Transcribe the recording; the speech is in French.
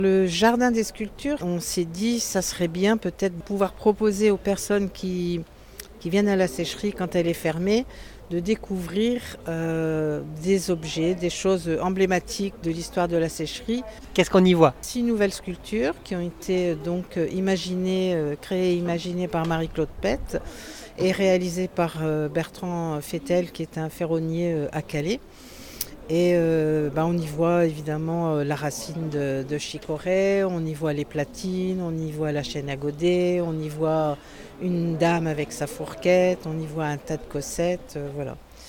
Le jardin des sculptures, on s'est dit ça serait bien peut-être pouvoir proposer aux personnes qui viennent à la sécherie quand elle est fermée de découvrir des objets, des choses emblématiques de l'histoire de la sécherie. Qu'est-ce qu'on y voit? 6 nouvelles sculptures qui ont été donc créées et imaginées par Marie-Claude Pett et réalisées par Bertrand Fettel qui est un ferronnier à Calais. Et on y voit évidemment la racine de chicorée, on y voit les platines, on y voit la chaîne à godet, on y voit une dame avec sa fourquette, on y voit un tas de cossettes, voilà.